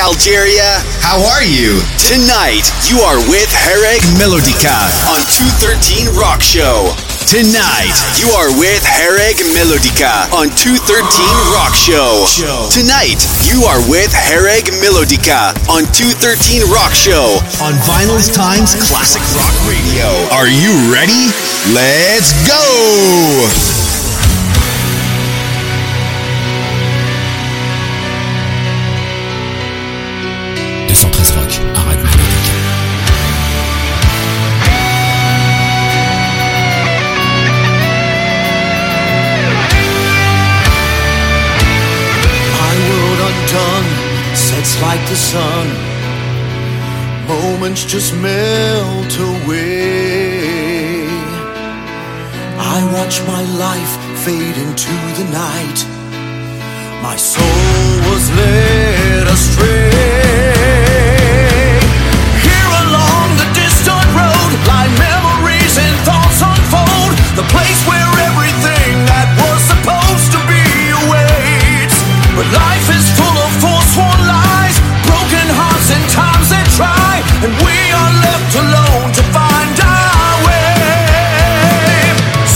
Algeria. How are you? Tonight, you are with Hereg Melodica on 213 Rock Show. Tonight, you are with Hereg Melodica on 213 Rock Show. Tonight, you are with Hereg Melodica on 213 Rock Show on Vinyl's Times Classic Rock Radio. Are you ready? Let's go! Like the sun, moments just melt away. I watch my life fade into the night. My soul was led astray. Here along the distant road lie memories and thoughts unfold. The place where everything that was supposed to be awaits. But life is full of forsworn lies, broken hearts and times that try, and we are left alone to find our way.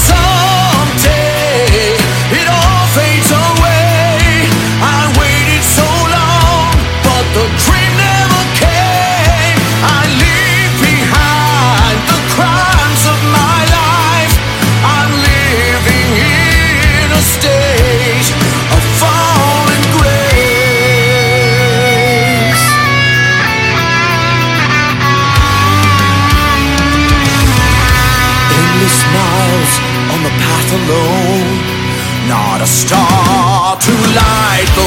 Someday it all fades away. I waited so long, but the dream never came. I leave behind the crimes of my life. I'm living in a state of fallen grace. Miles on the path alone, not a star to light the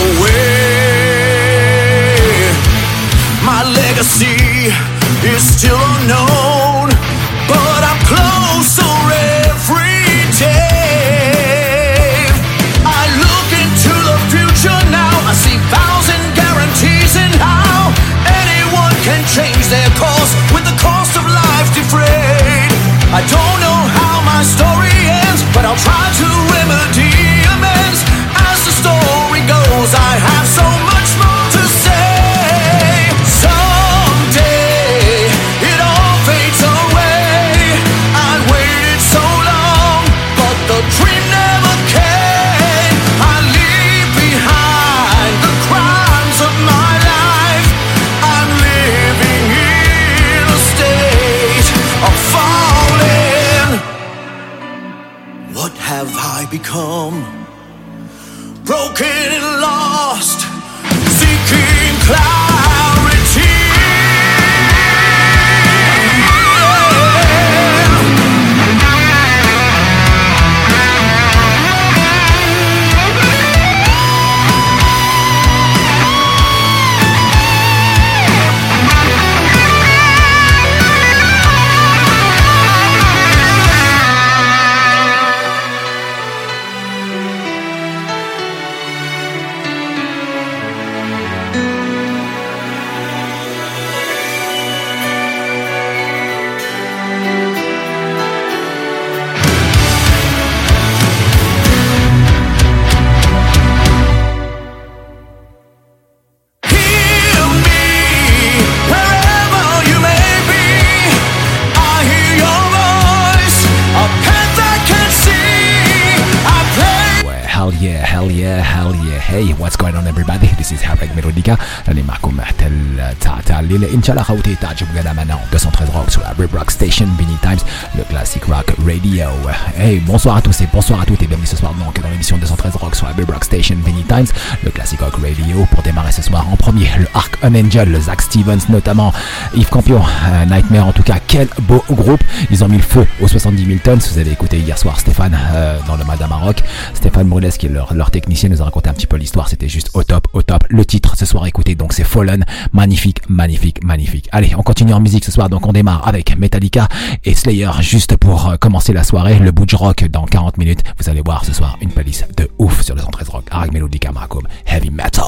way. My legacy is still unknown, but I'm closer every day. I look into the future now, I see vows and guarantees and how anyone can change their course with the cost of life defrayed. I don't know how my story ends, but I'll try to remedy amends. As the story goes, I have so much more to say. Someday it all fades away. I waited so long, but the dream never came. I leave behind the crimes of my life. I'm living in a state of falling. What have I become? Broken and lost, seeking clarity. Hey, what's going on everybody? This is Hereg Melodica. راني معكم حتى تاع الليل ان شاء الله خوتي تعجبوا لنا maintenant 213 Rock sur la Rib Rock Station Vinny Times, le classic rock radio. Hey, bonsoir à tous et bonsoir à toutes et bienvenue ce soir donc dans l'émission 213 Rock sur la Rib Rock Station Vinny Times, le classic rock radio. Pour démarrer ce soir en premier, le Arc on Angel, le Zach Stevens notamment, Yves Campion, Nightmare. En tout cas, quel beau groupe. Ils ont mis le feu aux 70 000 tonnes. Vous avez écouté hier soir Stéphane dans le Madame Maroc. Stéphane Brulès qui est leur technicien nous a raconté un petit peu l'histoire. C'était juste au top, au top. Le titre ce soir, écoutez, donc c'est Fallen. Magnifique, magnifique, magnifique. Allez, on continue en musique ce soir. Donc on démarre avec Metallica et Slayer juste pour commencer la soirée. Le Butch Rock dans 40 minutes. Vous allez voir ce soir une playlist de ouf sur le 113 Rock. Hereg Melodica Maracom Heavy Metal.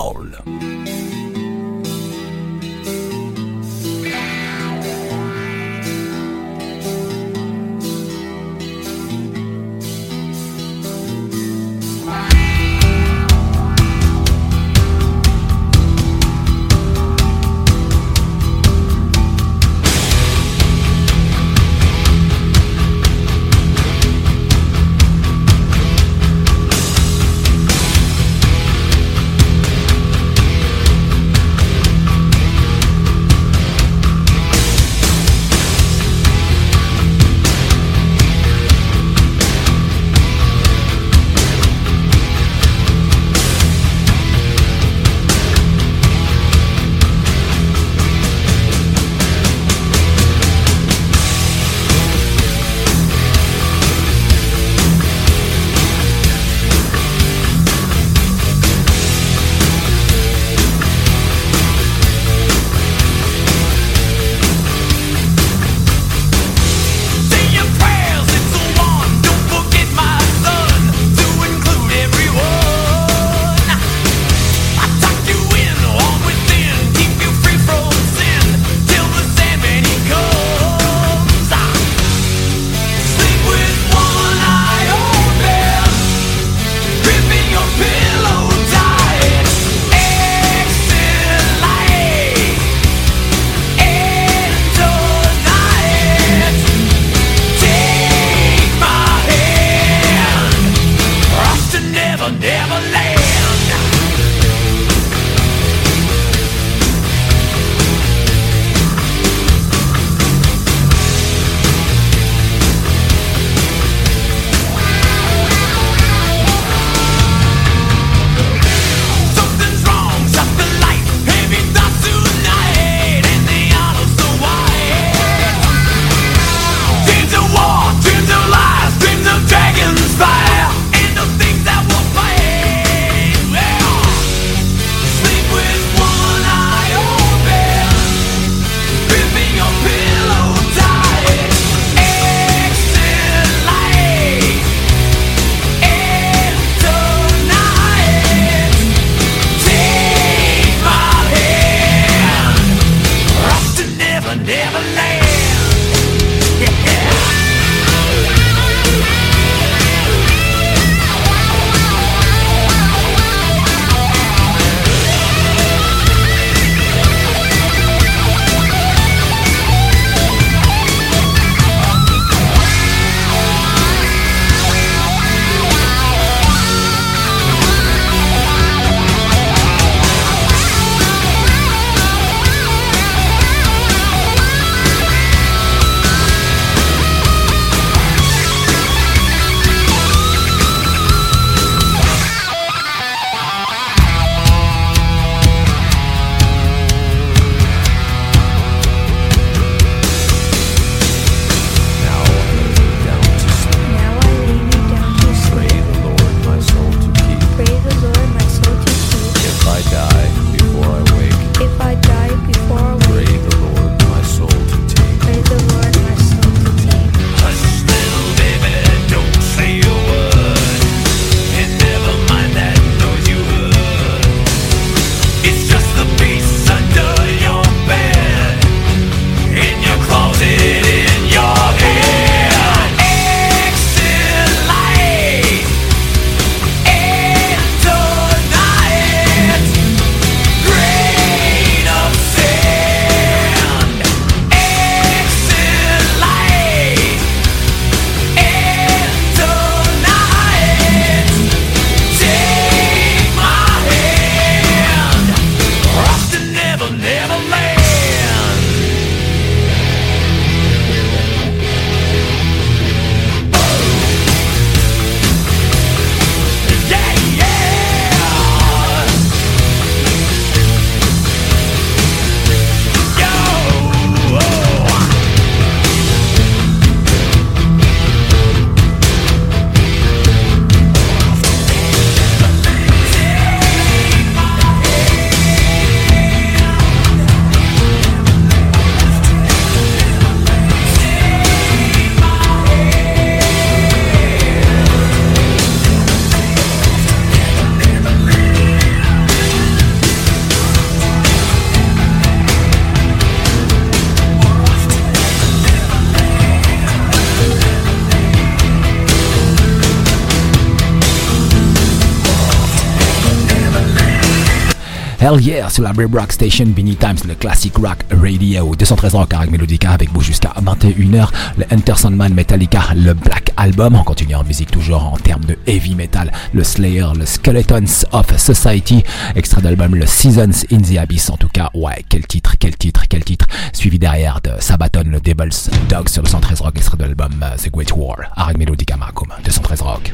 Hell yeah, sur la Rib Rock Station, Beanie Times, le Classic Rock Radio, 213 Rock avec Melodica avec vous jusqu'à 21h, le Enter Sandman Metallica, le Black Album. On continue en musique toujours en termes de heavy metal, le Slayer, le Skeletons of Society, extrait d'album le Seasons in the Abyss. En tout cas, ouais, quel titre, suivi derrière de Sabaton, le Devil's Dog sur le 113 Rock, extrait de l'album The Great War, avec Melodica Marcum, 213 Rock.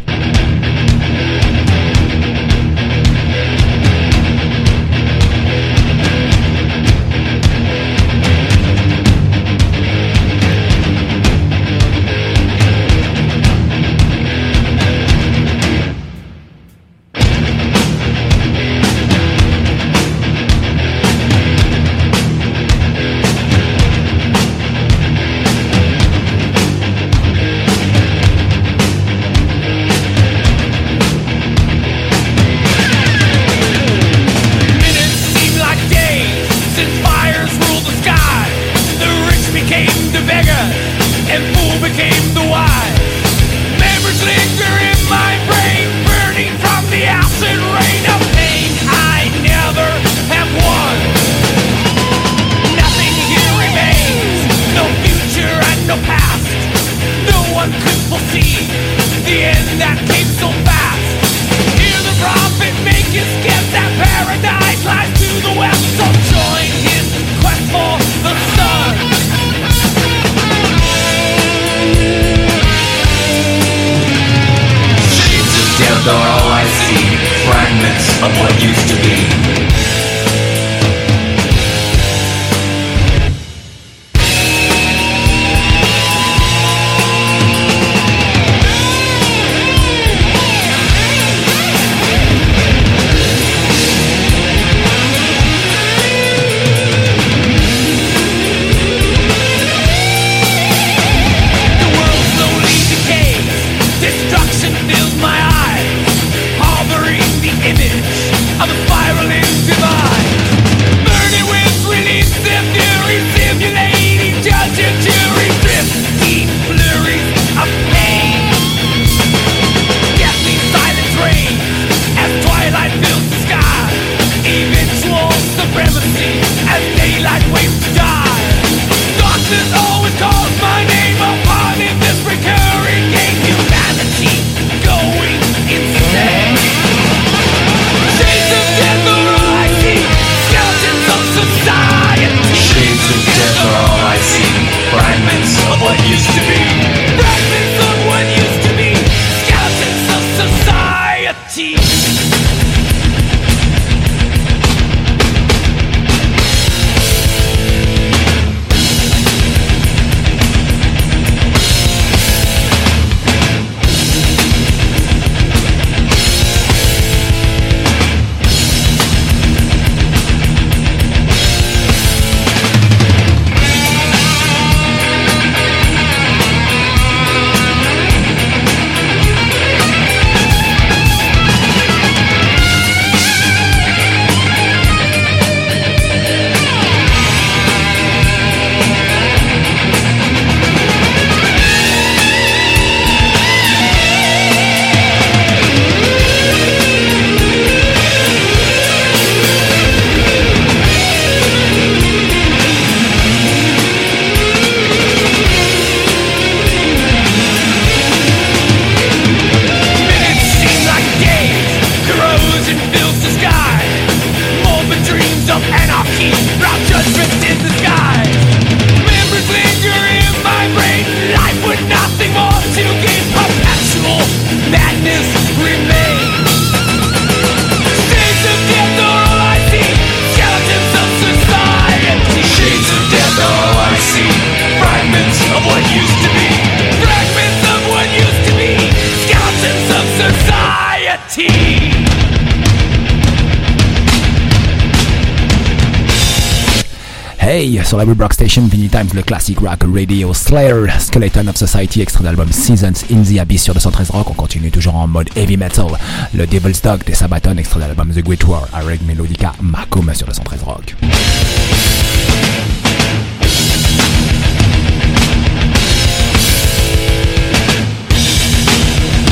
Sur la Rib Rock Station, Beanie Times, le Classic Rock Radio, Slayer, Skeleton of Society, extrait d'album Seasons in the Abyss sur 213 Rock. On continue toujours en mode heavy metal. Le Devil's Dog de Sabaton, extrait d'album The Great War, avec Melodica Marcum sur 213 Rock.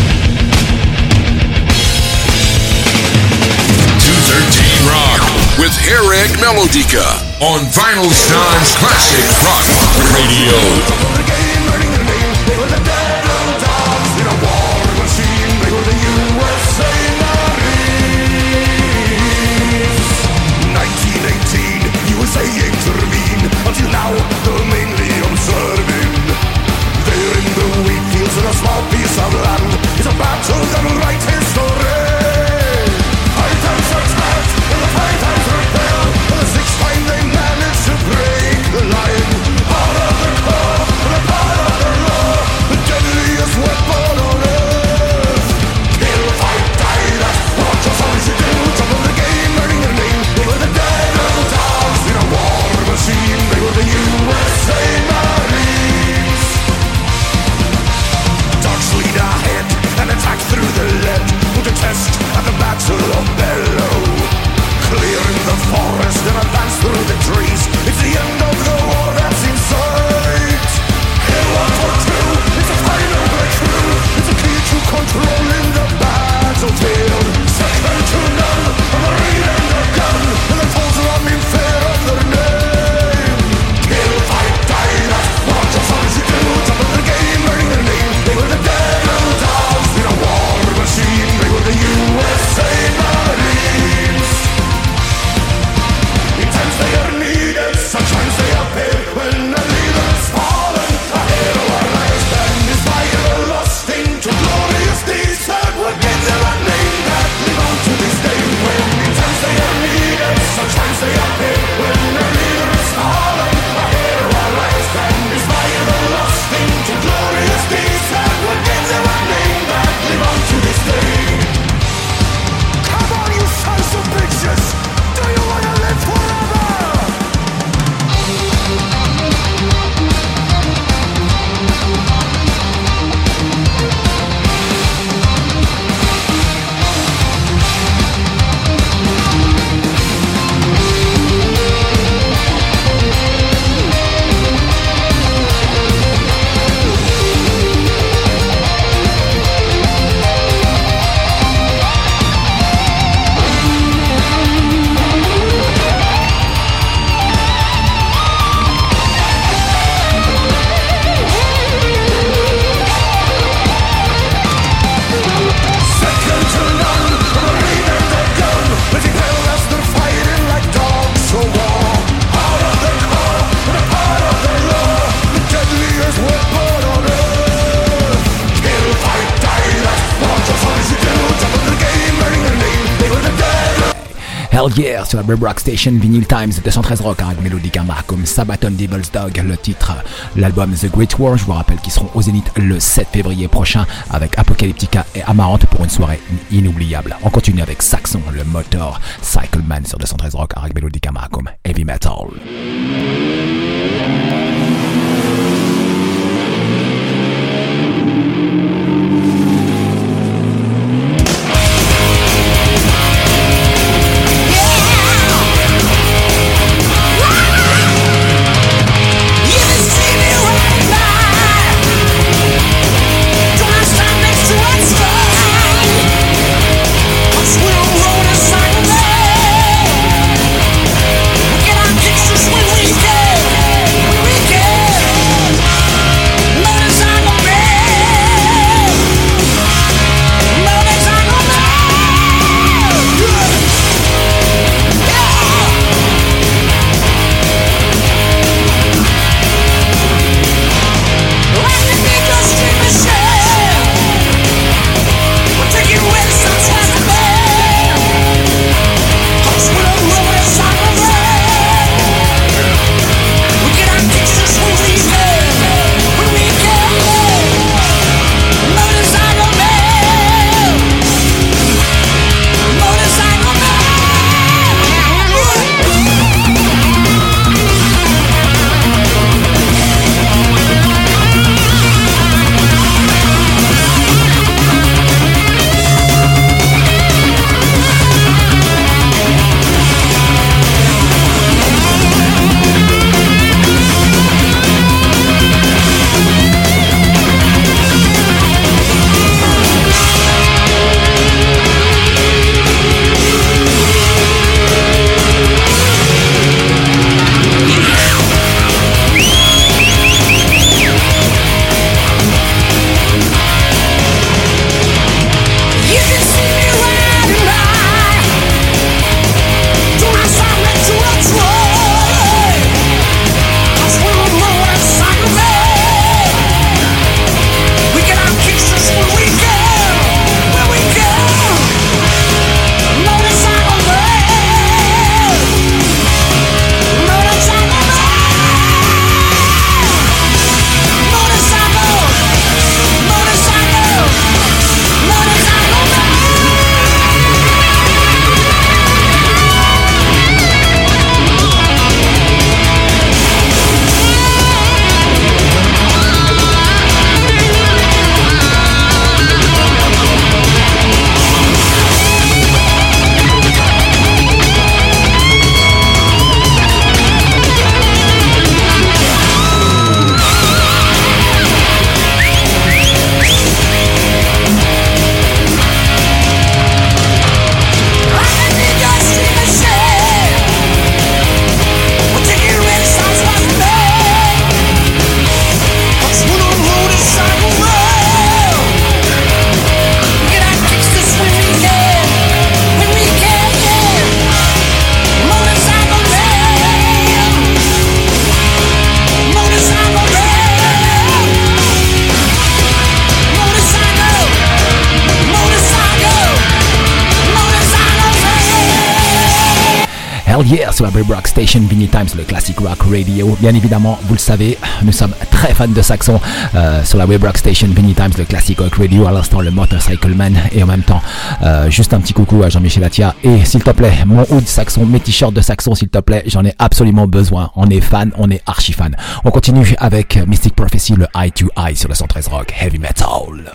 Rock with Hereg Melodica on Vinyl Times Classic Rock Radio. Intervene until now they're mainly observing. There in the wheat fields in a small piece of land is a battle that will write history. 5 times attacked and the 5 times repelled, and the 6th time they managed to break the line. Part of their core and a part of their law, the deadliest weapon on earth. Kill, fight, die, that's what your sons should do. Top of the game, earning their name, they were the dead old dogs in a war machine. They were the USA Marines. Dogs lead ahead and attack through the lead, put a test at the Battle of Bellow. Clearing the forest and advance through the trees. It's the end of the war that's in sight. Hill 142, it's a final breakthrough. It's a key to controlling the battlefield. Second to none, a marine and a gun, and the foes are in fear of their name. Kill, fight, die, that's what your sons should do. Top of the game, earning their name. They were the dead old dogs in a war machine. They were the USA Marines. In times they are needed, sometimes they appear. When a leader's fallen, a hero arises. Then is by the lost into glorious deeds that would give them a name that live on to this day. When in times they are needed, sometimes they appear. When a leader is fallen, a hero arises. Then is by the lost into glorious deeds that would give them a name that live on to this day. Come on, you sons of bitches! Do you wanna live forever? Second to none, a marine and a gun, letting hell as they're fighting like dogs for war. Out of their core and a part of their law, the deadliest weapon on earth. Kill, fight, die, that's what your sons should do. Top of the game, earning their name, they were the dead. Hell yeah, sur la Red Rock Station, Vinyl Times, 213 Rock, avec Melodica Markham, Sabaton, Devil's Dog, le titre, l'album The Great War. Je vous rappelle qu'ils seront au Zénith le 7 février prochain avec Apocalyptica et Amarante pour une soirée inoubliable. On continue avec Saxon, le moteur, Cycleman sur 213 Rock, avec Melodica Markham, Heavy Metal. Get our kicks to swing weekend. Hell yeah, sur la Brave Rock Station, Vinny Times, le classic rock radio. Bien évidemment, vous le savez, nous sommes très fans de saxon sur la Brave Rock Station, Vinny Times, le classic rock radio. À l'instant, le Motorcycle Man. Et en même temps, juste un petit coucou à Jean-Michel Atia. Et s'il te plaît, mon hood saxon, mes t-shirts de saxon, s'il te plaît, j'en ai absolument besoin. On est fan, on est archi fan. On continue avec Mystic Prophecy, le Eye to Eye sur le 113 Rock Heavy Metal.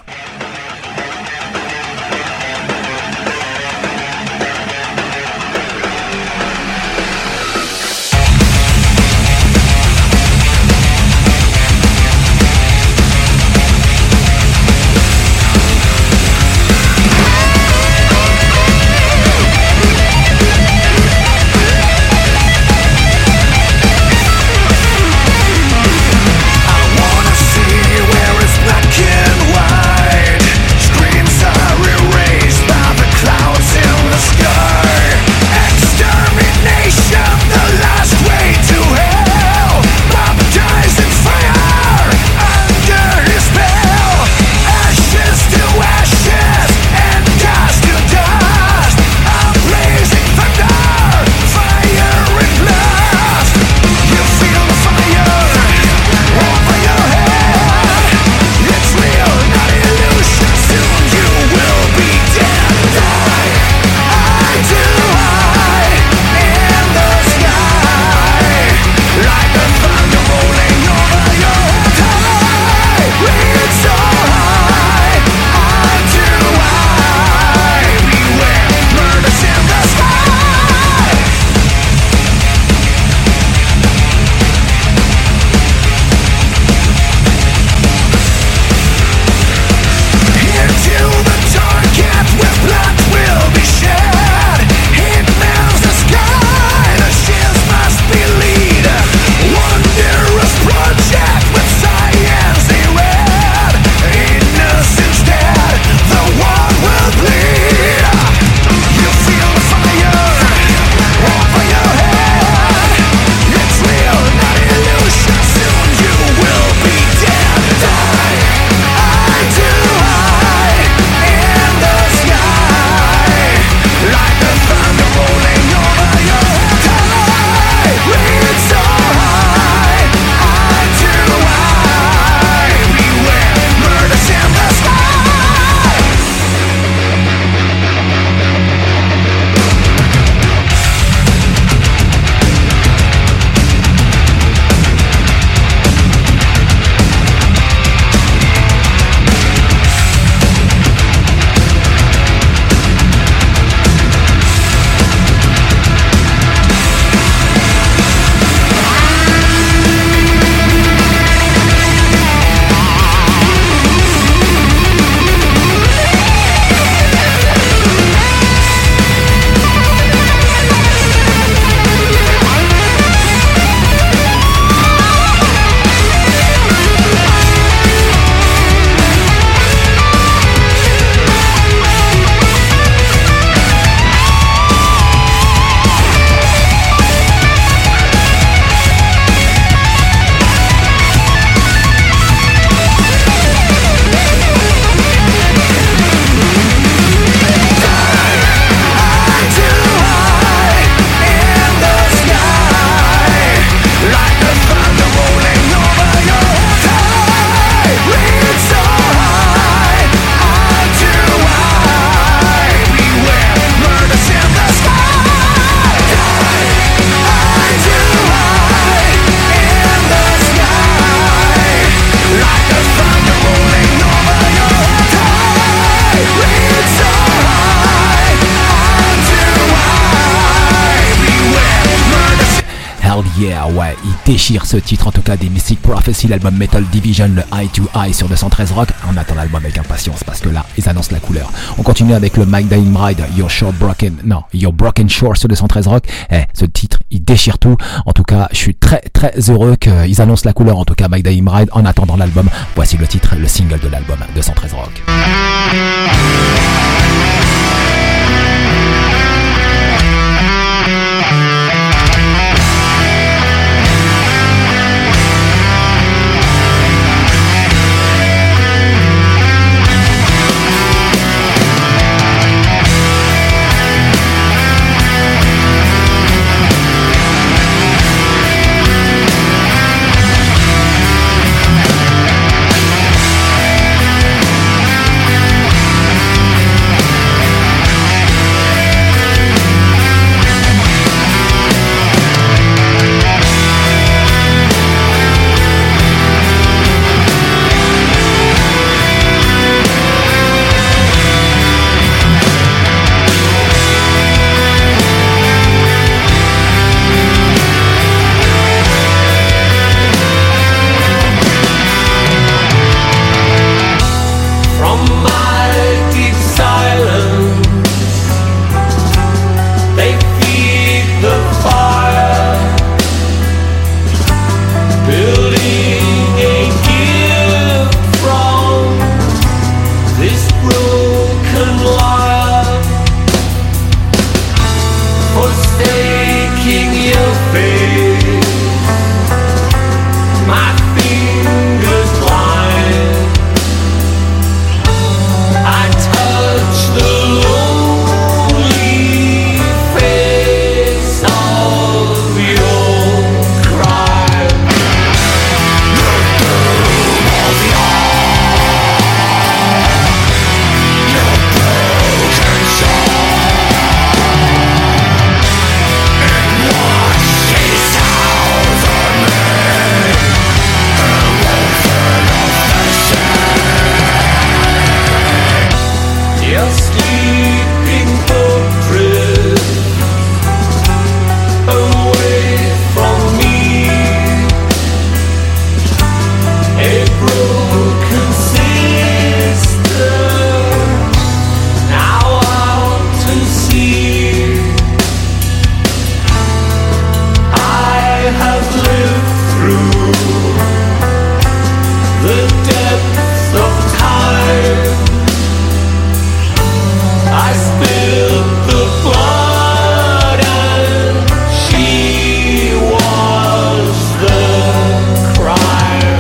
Yeah, ouais, il déchire ce titre en tout cas des Mystic Prophecy, l'album Metal Division, le Eye to Eye sur 213 Rock. On attend l'album avec impatience parce que là, ils annoncent la couleur. On continue avec le Mike Dying Bride, Your Broken Shore sur 213 Rock. Ce titre, il déchire tout. En tout cas, je suis très très heureux qu'ils annoncent la couleur, en tout cas Mike Dying Bride, en attendant l'album. Voici le titre, le single de l'album 213 Rock. have lived through the depths of time. I spilled the blood and she was the crime.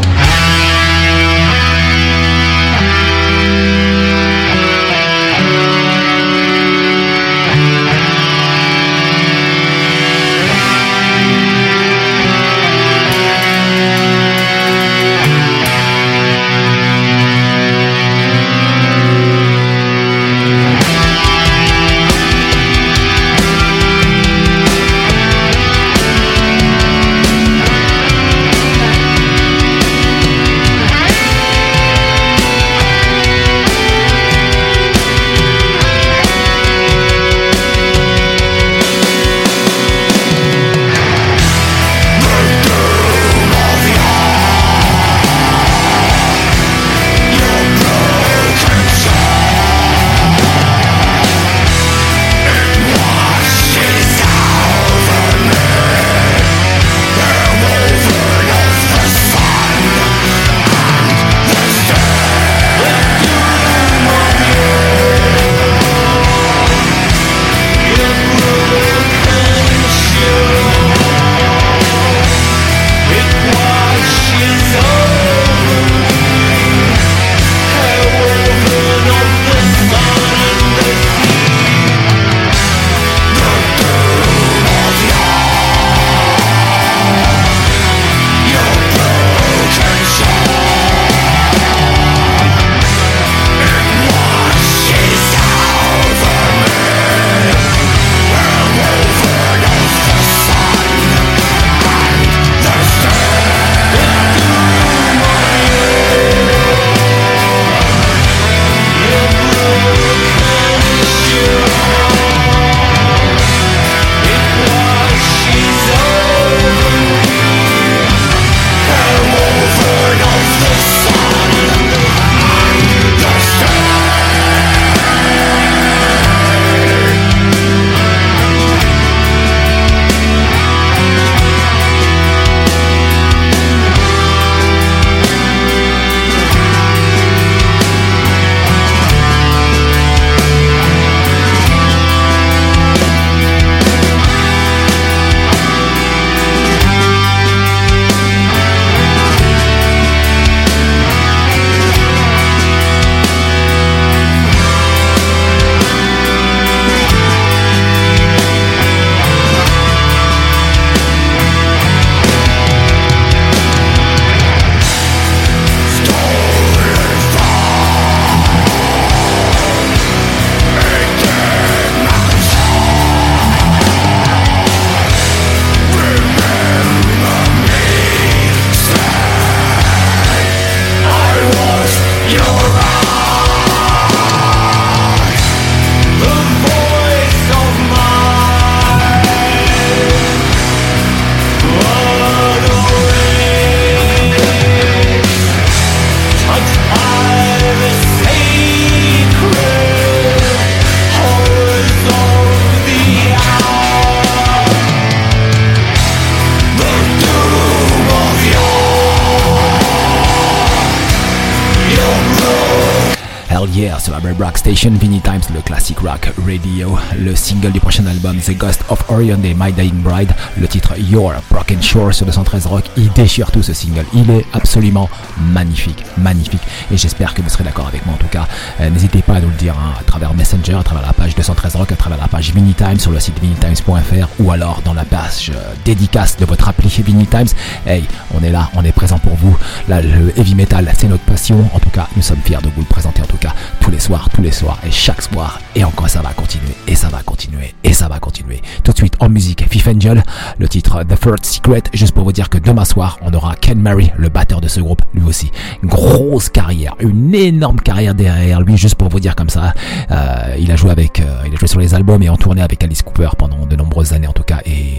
Yeah, sur la Red Rock Station, Vinny Times, le classic rock radio, le single du prochain album The Ghost of Orion des My Dying Bride, le titre Your Broken Shore sur 213 Rock. Il déchire tout ce single, il est absolument magnifique, magnifique, et j'espère que vous serez d'accord avec moi. En tout cas, n'hésitez pas à nous le dire à travers Messenger, à travers la page 213 Rock, à travers la page Vinny Times sur le site vinnytimes.fr ou alors dans la page dédicace de votre appli Vinny Times. Hey, on est là, on est présent pour vous. Là, le heavy metal, c'est notre passion. En tout cas, nous sommes fiers de vous le présenter. En tout cas, tous les soirs et chaque soir, et encore ça va continuer, et ça va continuer, et ça va continuer. Tout de suite en musique, Fifth Angel, le titre The Third Secret, juste pour vous dire que demain soir, on aura Ken Mary, le batteur de ce groupe, lui aussi, une grosse carrière, une énorme carrière derrière lui, juste pour vous dire comme ça. Il a joué sur les albums et en tournée avec Alice Cooper pendant de nombreuses années en tout cas, et avec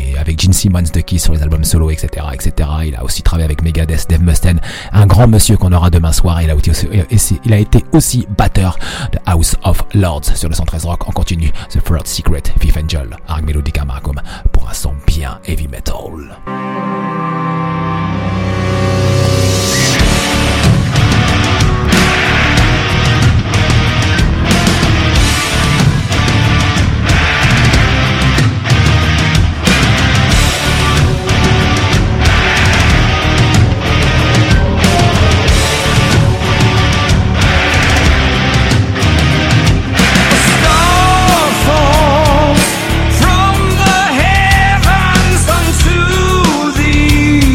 Gene Simmons de Kiss sur les albums solo, etc., etc. Il a aussi travaillé avec Megadeth, Dave Mustaine, un grand monsieur qu'on aura demain soir. Il a été aussi batteur de House of Lords sur le 113 Rock. On continue The Third Secret, Fifth Angel, Harry Melodica Marcum pour un son bien heavy metal. From the heavens unto thee.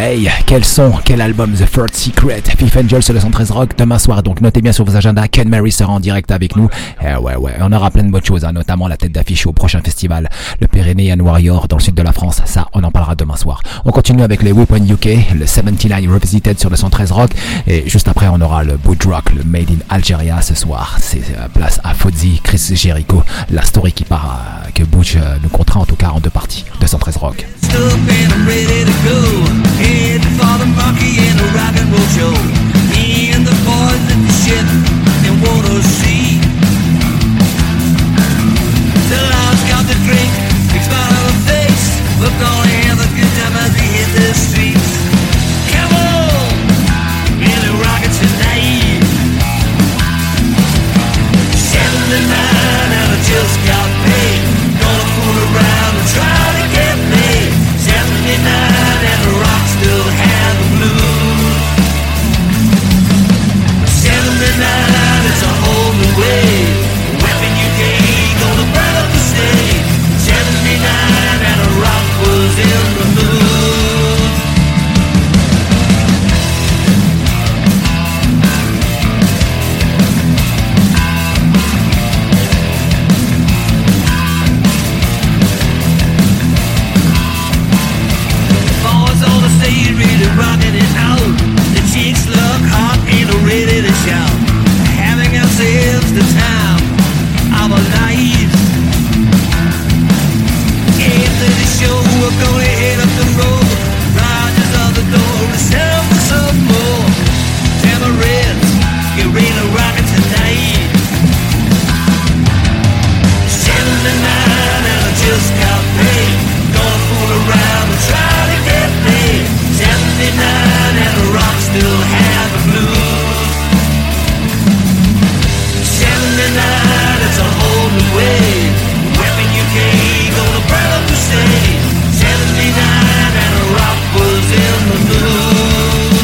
Hey, quel son, quel album, The Third Secret, Fifth Angel sur le 113 Rock demain soir, donc notez bien sur vos agendas, Ken Mary sera en direct avec nous. Ouais, on aura plein de bonnes choses, hein, notamment la tête d'affiche au prochain festival, le Pyrenean Warrior dans le sud de la France, ça on en parlera demain soir. On continue avec les Weapon UK, le 79 Revisited sur le 113 Rock, et juste après on aura le Boot Rock, le Made in Algeria ce soir, c'est place à Fozzy, Chris Jericho, la story qui part, que Butch nous comptera en tout cas en deux parties, 213 Rock. Heading for the monkey and a rock and roll show. Me and the boys at the ship in Water Sea. The lounge got the drink, big smile on the face. We're gonna have a good time as we hit the streets. Come on, really rockin' tonight. 79 and I just got paid. Gonna fool around and try to get paid. 79 and the rock still have the blues. 79 is a whole new way. Weapon UK gonna burn up the stage. 79 and the rock was in the mood. Boys on the stage really rocking it out. The chicks look hot and are ready to shout. Having ourselves the time of our lives. After the show we're gonna head up the road. Rogers on the door to sell for some more. Tamarins, get ready to rock it tonight. 79 and I just got paid. Gonna fool around and try to get paid. 79 and the rock still have the blues. 79, it's a whole new way. Weapon UK gonna burn up the stage. 79 and the rock was in the mood.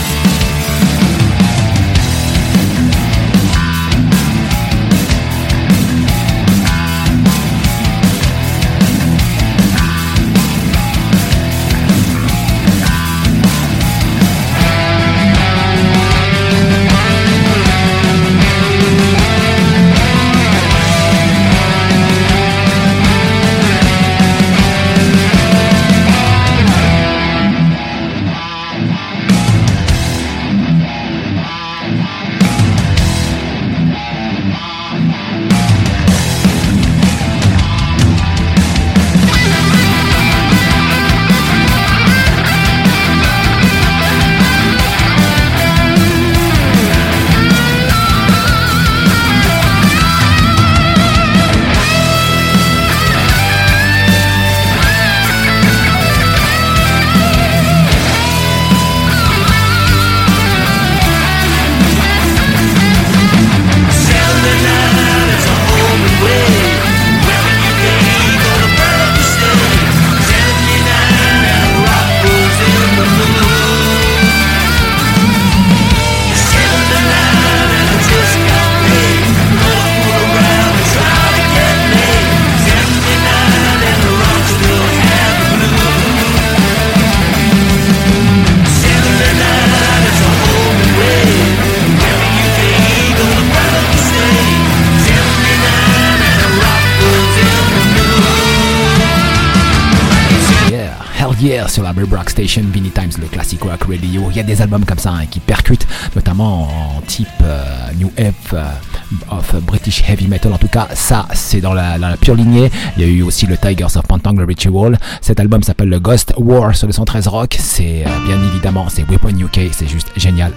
hier sur la Brave Rock Station, Vinny Times, le Classic Rock Radio. Il y a des albums comme ça qui percutent, notamment en type New Wave of British Heavy Metal. En tout cas, ça, c'est dans la pure lignée. Il y a eu aussi le Tigers of Pentangle Ritual. Cet album s'appelle le Ghost War sur le 113 Rock. C'est bien évidemment, c'est Weapon UK. C'est juste génial.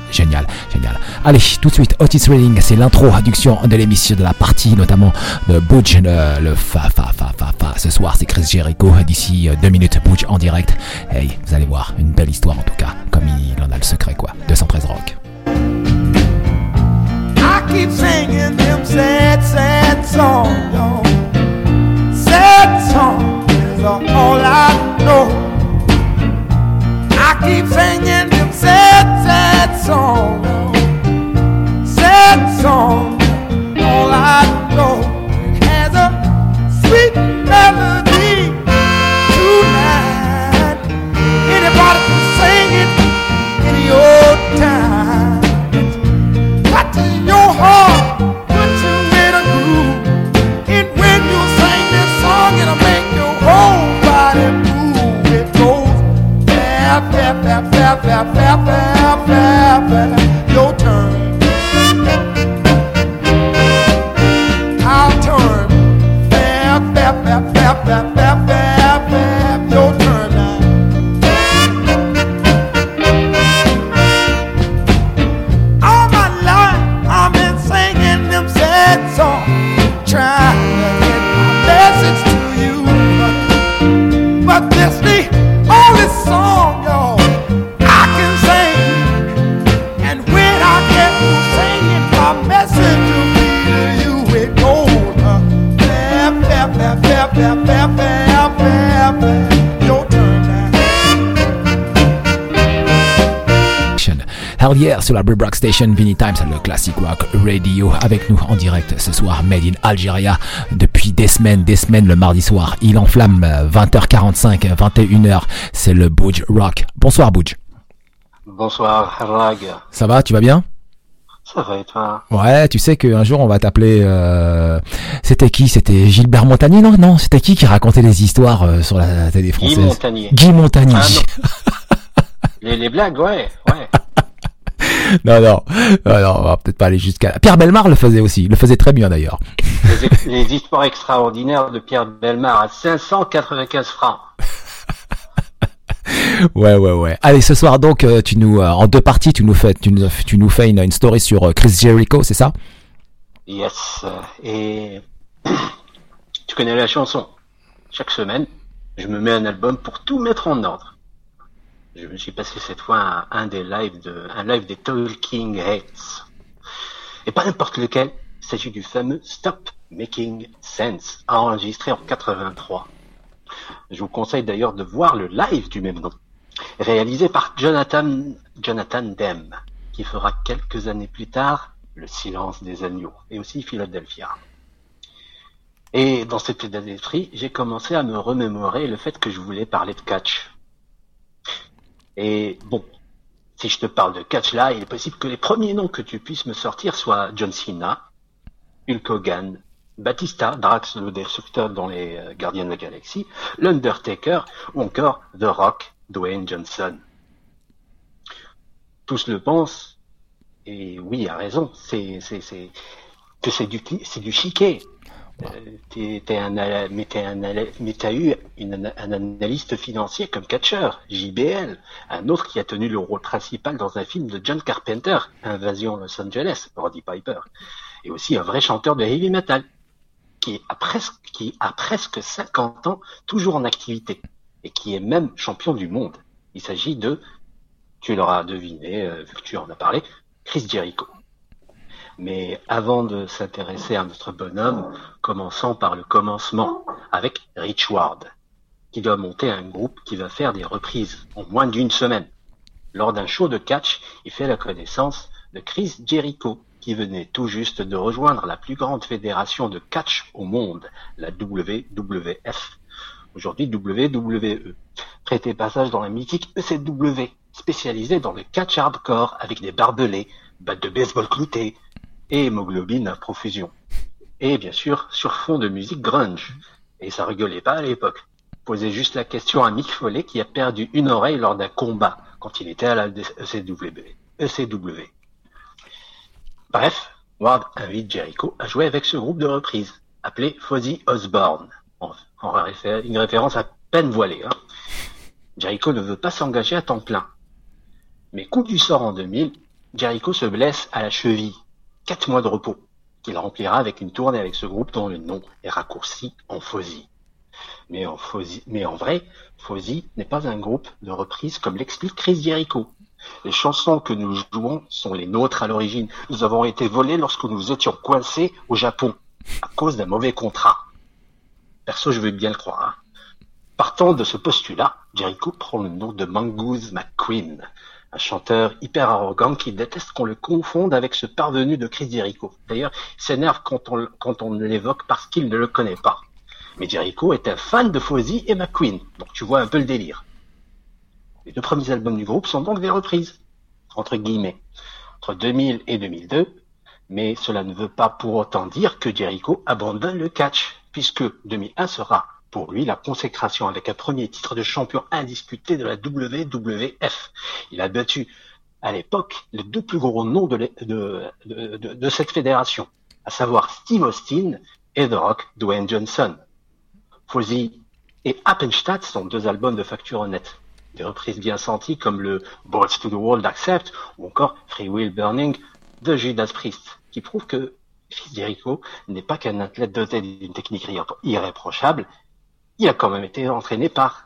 Allez, tout de suite, Otis Redding, c'est l'introduction de l'émission, de la partie, notamment de Butch, le fa. Ce soir, c'est Chris Jericho. D'ici 2 minutes, Butch en direct. Hey, vous allez voir, une belle histoire en tout cas, comme il en a le secret, quoi. 213 Rock. I keep singing them sad songs, y'all. Sad songs is all I know. I keep singing them sad songs, y'all. Sad songs, all I know. It has a sweet melody tonight. Anybody can sing it. Your turn. I'll turn. Your turn now. All my life I've been singing them sad songs, trying to get my message to you, but this the only song, y'all, I can sing. And when I get to singing, my message will be to you. It goes, your turn now. Hell yeah, sur la Brit Rock Station, Vinny Times, le Classic Rock Radio, avec nous en direct ce soir, Made in Algeria, depuis des semaines, le mardi soir. Il enflamme 20h45, 21h, c'est le Budge Rock. Bonsoir Budge. Bonsoir Rag. Ça va, tu vas bien? Ça va et toi? Ouais, tu sais qu'un jour on va t'appeler... C'était qui? C'était Gilbert Montagnier? Non, c'était qui racontait les histoires sur la télé française? Guy Montagnier. Ah, les blagues, ouais. Non, on va peut-être pas aller jusqu'à... Pierre Bellemare le faisait aussi, le faisait très bien d'ailleurs. Les histoires extraordinaires de Pierre Bellemare à 595 francs. Ouais. Allez, ce soir donc, tu nous en deux parties, tu nous fais une story sur Chris Jericho, c'est ça? Yes. Et tu connais la chanson. Chaque semaine, je me mets un album pour tout mettre en ordre. Je me suis passé cette fois un live des Talking Heads. Et pas n'importe lequel. Il s'agit du fameux Stop Making Sense, enregistré en 83. Je vous conseille d'ailleurs de voir le live du même nom, réalisé par Jonathan Demme, qui fera quelques années plus tard Le Silence des Agneaux et aussi Philadelphia. Et dans cet état d'esprit, j'ai commencé à me remémorer le fait que je voulais parler de catch. Et bon, si je te parle de catch là, il est possible que les premiers noms que tu puisses me sortir soient John Cena, Hulk Hogan, Batista, Drax le Destructeur dans les Gardiens de la Galaxie, l'Undertaker ou encore The Rock, Dwayne Johnson. Tous le pensent, et oui, a raison, c'est du chiquet. Mais t'as eu un analyste financier comme catcheur, JBL, un autre qui a tenu le rôle principal dans un film de John Carpenter, Invasion Los Angeles, Roddy Piper, et aussi un vrai chanteur de heavy metal, qui a presque 50 ans, toujours en activité, et qui est même champion du monde. Il s'agit de, tu l'auras deviné, vu que tu en as parlé, Chris Jericho. Mais avant de s'intéresser à notre bonhomme, commençons par le commencement, avec Rich Ward, qui doit monter un groupe qui va faire des reprises en moins d'une semaine. Lors d'un show de catch, il fait la connaissance de Chris Jericho, qui venait tout juste de rejoindre la plus grande fédération de catch au monde, la WWF, aujourd'hui WWE, prêté passage dans la mythique ECW, spécialisée dans le catch hardcore avec des barbelés, battes de baseball cloutées et hémoglobine à profusion. Et bien sûr, sur fond de musique grunge. Et ça rigolait pas à l'époque. Posez juste la question à Mick Foley qui a perdu une oreille lors d'un combat quand il était à la ECW. Bref, Ward invite Jericho à jouer avec ce groupe de reprises, appelé Fozzy Osbourne, une référence à peine voilée. Jericho ne veut pas s'engager à temps plein. Mais coup du sort en 2000, Jericho se blesse à la cheville. 4 mois de repos, qu'il remplira avec une tournée avec ce groupe dont le nom est raccourci en Fozzy. Mais en vrai, Fozzy n'est pas un groupe de reprises comme l'explique Chris Jericho. Les chansons que nous jouons sont les nôtres à l'origine. Nous avons été volés lorsque nous étions coincés au Japon, à cause d'un mauvais contrat. Perso, je veux bien le croire. Partant de ce postulat, Jericho prend le nom de Mongoose McQueen, un chanteur hyper arrogant qui déteste qu'on le confonde avec ce parvenu de Chris Jericho. D'ailleurs, il s'énerve quand on l'évoque parce qu'il ne le connaît pas. Mais Jericho est un fan de Fozzy et McQueen, donc tu vois un peu le délire. Les 2 premiers albums du groupe sont donc des reprises, entre guillemets, entre 2000 et 2002, mais cela ne veut pas pour autant dire que Jericho abandonne le catch, puisque 2001 sera pour lui la consécration avec un premier titre de champion indisputé de la WWF. Il a battu à l'époque les deux plus gros noms de cette fédération, à savoir Steve Austin et The Rock Dwayne Johnson. Fozzy et Happenstadt sont deux albums de facture honnête. Des reprises bien senties comme le Balls to the Wall d'Accept ou encore Free Will Burning de Judas Priest, qui prouvent que Chris Jericho n'est pas qu'un athlète doté d'une technique irréprochable, il a quand même été entraîné par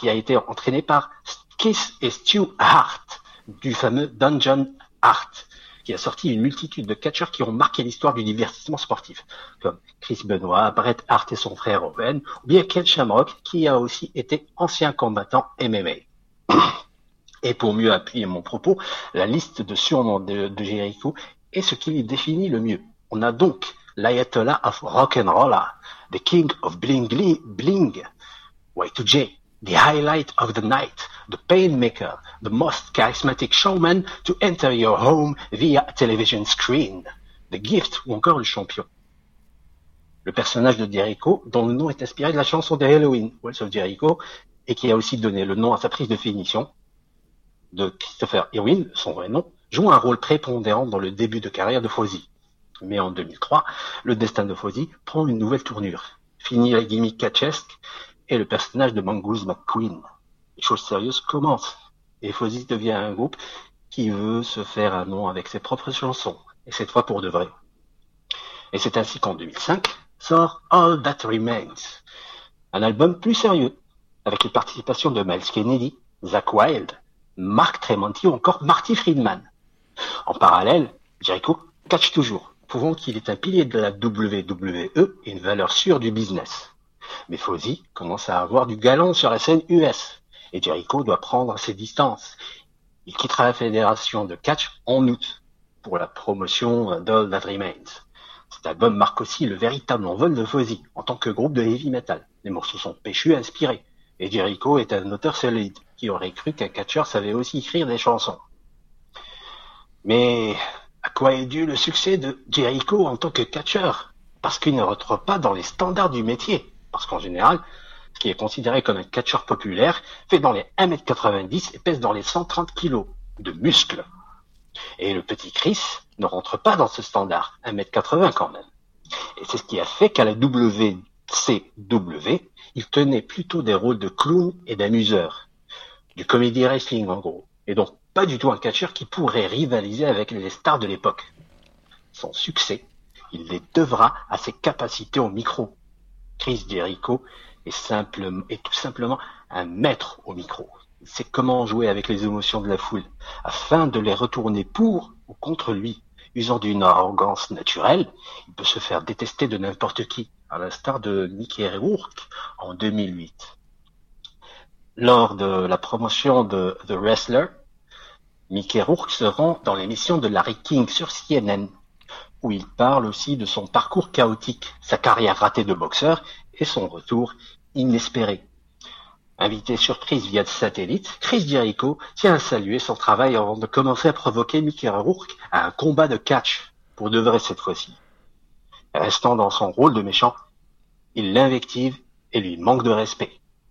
Kiss et Stu Hart, du fameux Dungeon Hart, qui a sorti une multitude de catcheurs qui ont marqué l'histoire du divertissement sportif, comme Chris Benoit, Bret Hart et son frère Owen, ou bien Ken Shamrock, qui a aussi été ancien combattant MMA. Et pour mieux appuyer mon propos, la liste de surnoms de Jericho est ce qui les définit le mieux. On a donc l'Ayatollah of Rock'n'Rolla, the King of Bling Bling, Y2J, the highlight of the night, the painmaker, the most charismatic showman to enter your home via television screen, the gift ou encore le champion. Le personnage de Jericho, dont le nom est inspiré de la chanson de Halloween, Walls of Jericho, et qui a aussi donné le nom à sa prise de finition, de Christopher Irwin, son vrai nom, joue un rôle prépondérant dans le début de carrière de Fozzy. Mais en 2003, le destin de Fozzy prend une nouvelle tournure. Fini la gimmick catchesque et le personnage de Mongoose McQueen. Les choses sérieuses commencent et Fozzy devient un groupe qui veut se faire un nom avec ses propres chansons, et cette fois pour de vrai. Et c'est ainsi qu'en 2005 sort All That Remains, un album plus sérieux, avec les participations de Miles Kennedy, Zakk Wylde, Mark Tremonti ou encore Marty Friedman. En parallèle, Jericho catch toujours, prouvant qu'il est un pilier de la WWE et une valeur sûre du business. Mais Fozzy commence à avoir du galon sur la scène US, et Jericho doit prendre ses distances. Il quittera la fédération de catch en août, pour la promotion d'All That Remains. Cet album marque aussi le véritable envol de Fozzy, en tant que groupe de heavy metal. Les morceaux sont péchus et inspirés, et Jericho est un auteur solide, qui aurait cru qu'un catcheur savait aussi écrire des chansons. Mais à quoi est dû le succès de Jericho en tant que catcheur? Parce qu'il ne rentre pas dans les standards du métier. Parce qu'en général, ce qui est considéré comme un catcheur populaire fait dans les 1m90 et pèse dans les 130 kg de muscles. Et le petit Chris ne rentre pas dans ce standard, 1m80 quand même. Et c'est ce qui a fait qu'à la WCW, il tenait plutôt des rôles de clown et d'amuseur. Du comedy wrestling en gros. Et donc pas du tout un catcheur qui pourrait rivaliser avec les stars de l'époque. Son succès, il les devra à ses capacités au micro. Chris Jericho est tout simplement un maître au micro. Il sait comment jouer avec les émotions de la foule, afin de les retourner pour ou contre lui. Usant d'une arrogance naturelle, il peut se faire détester de n'importe qui, à l'instar de Mickey Rourke en 2008. Lors de la promotion de The Wrestler, Mickey Rourke se rend dans l'émission de Larry King sur CNN, où il parle aussi de son parcours chaotique, sa carrière ratée de boxeur et son retour inespéré. Invité surprise via satellite, Chris Jericho tient à saluer son travail avant de commencer à provoquer Mickey Rourke à un combat de catch, pour de vrai cette fois-ci. Restant dans son rôle de méchant, il l'invective et lui manque de respect.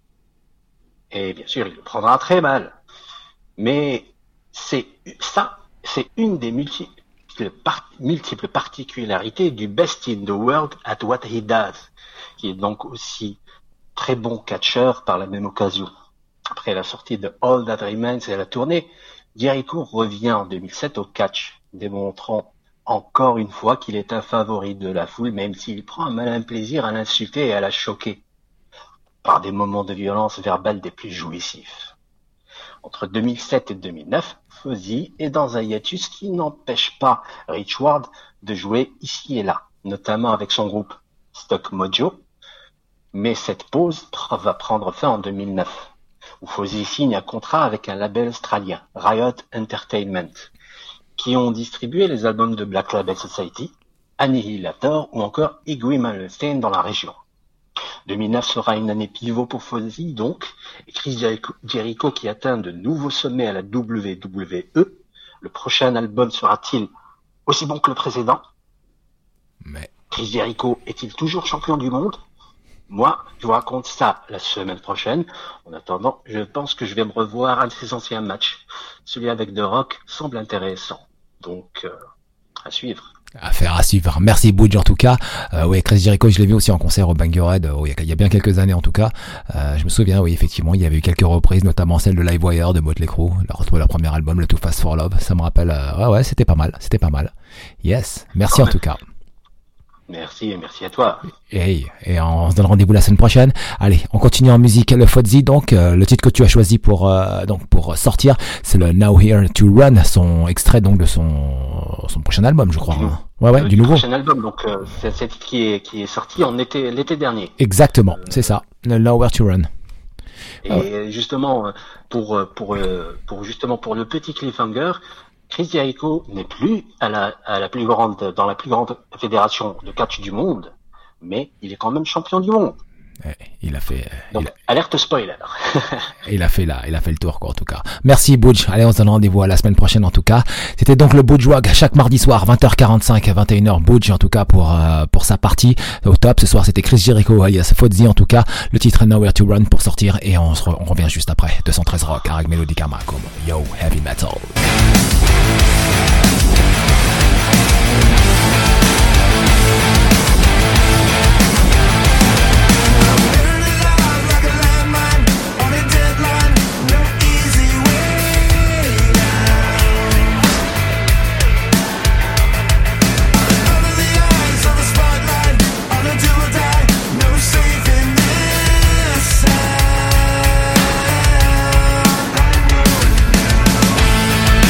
Et bien sûr, il le prendra très mal. Mais c'est une des multiples particularités du best in the world at what he does, qui est donc aussi très bon catcheur par la même occasion. Après la sortie de All That Remains et la tournée, Jericho revient en 2007 au catch, démontrant encore une fois qu'il est un favori de la foule, même s'il prend un malin plaisir à l'insulter et à la choquer, par des moments de violence verbale des plus jouissifs. Entre 2007 et 2009, Fozzy est dans un hiatus qui n'empêche pas Rich Ward de jouer ici et là, notamment avec son groupe Stock Mojo, mais cette pause va prendre fin en 2009, où Fozzy signe un contrat avec un label australien, Riot Entertainment, qui ont distribué les albums de Black Label Society, Annihilator ou encore Iggy Malmsteen dans la région. 2009 sera une année pivot pour Fozzy donc, et Chris Jericho qui atteint de nouveaux sommets à la WWE. Le prochain album sera-t-il aussi bon que le précédent? Mais Chris Jericho est-il toujours champion du monde? moi, je vous raconte ça la semaine prochaine. En attendant, je pense que je vais me revoir un de ses anciens matchs. Celui avec The Rock semble intéressant. Donc, à suivre. Affaire à suivre. Merci Budge en tout cas. Oui, Chris Jericho, je l'ai vu aussi en concert au Bangerhead il y a bien quelques années en tout cas. Je me souviens, oui, effectivement, il y avait eu quelques reprises, notamment celle de Livewire de Motley Crue, leur premier album, le Too Fast for Love. Ça me rappelle, ouais, c'était pas mal. Yes, merci en tout cas. Merci et merci à toi. Et on se donne rendez-vous la semaine prochaine. Allez, on continue en musique. Le Fozzy, donc le titre que tu as choisi pour sortir, c'est le Now Here to Run, son extrait donc de son prochain album, je crois. Ouais, du nouveau. Prochain album, donc c'est le titre qui est sorti l'été dernier. Exactement, c'est ça, le Now Here to Run. Et justement pour le petit cliffhanger, Chris Jericho n'est plus dans la plus grande fédération de catch du monde, mais il est quand même champion du monde. Il a fait. Alerte spoiler. Il a fait le tour, quoi, en tout cas. Merci, Budge. Allez, on se donne rendez-vous à la semaine prochaine, en tout cas. C'était donc le Budge Wag chaque mardi soir, 20h45 à 21h. Budge, en tout cas, pour sa partie au top. Ce soir, c'était Chris Jericho, alias Fozzy, en tout cas. Le titre Nowhere to Run pour sortir. Et on revient juste après. 213 Rock, Hareg Melodica Malcolm. Yo, heavy metal. Now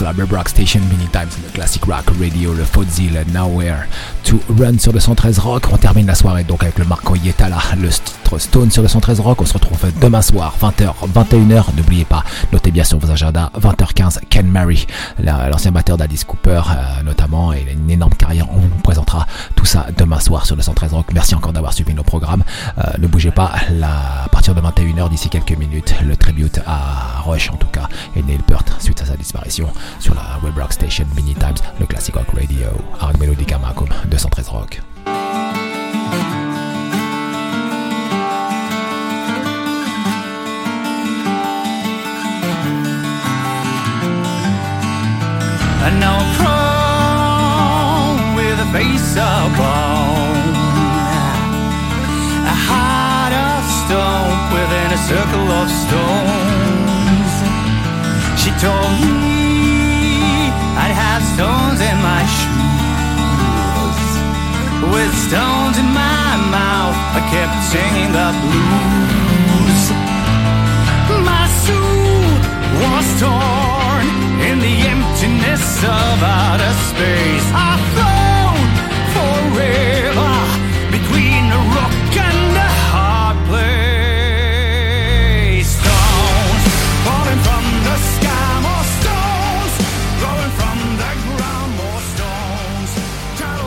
la Red Rock Station, Many Times, le Classic Rock Radio, le Fozzy, le Nowhere to Run sur le 113 Rock. On termine la soirée donc avec le Marco Hietala, le titre Stone sur le 113 Rock. On se retrouve demain soir, 20h, 21h. N'oubliez pas, notez bien sur vos agendas, 20h15, Ken Mary, l'ancien batteur d'Alice Cooper notamment, et il a une énorme carrière. On vous présentera tout ça demain soir sur le 113 Rock. Merci encore d'avoir suivi nos programmes. Ne bougez pas, à partir de 21h, d'ici quelques minutes, le tribute à Rush en tout cas, et Neil Peart suite à sa disparition sur la Web Rock Station, Many Times, le Classic Rock Radio, Harag Melodica Macum, 213 Rock. And now I'm prone with a face of bone, a heart of stone within a circle of stones. She told me I'd have stones in my shoes. With stones in my mouth, I kept singing the blues. My suit was torn in the emptiness of outer space.